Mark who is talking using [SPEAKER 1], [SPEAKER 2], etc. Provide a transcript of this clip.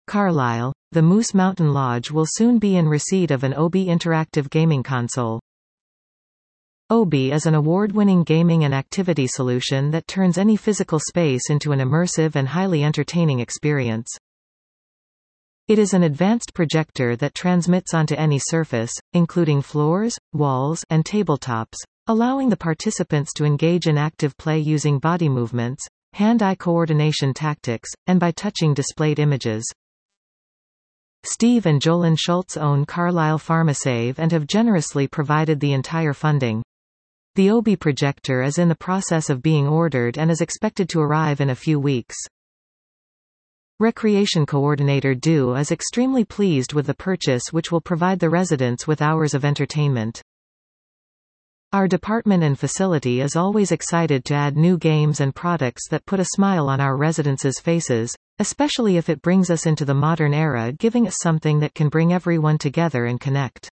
[SPEAKER 1] Carlisle, the Moose Mountain Lodge will soon be in receipt of an Obi interactive gaming console. Obi is an award-winning gaming and activity solution that turns any physical space into an immersive and highly entertaining experience. It is an advanced projector that transmits onto any surface, including floors, walls, and tabletops, allowing the participants to engage in active play using body movements, hand-eye coordination tactics, and by touching displayed images. Steve and Jolyn Schultz own Carlisle PharmaSave and have generously provided the entire funding. The Obi projector is in the process of being ordered and is expected to arrive in a few weeks. Recreation Coordinator Du is extremely pleased with the purchase, which will provide the residents with hours of entertainment. Our department and facility is always excited to add new games and products that put a smile on our residents' faces, especially if it brings us into the modern era, giving us something that can bring everyone together and connect.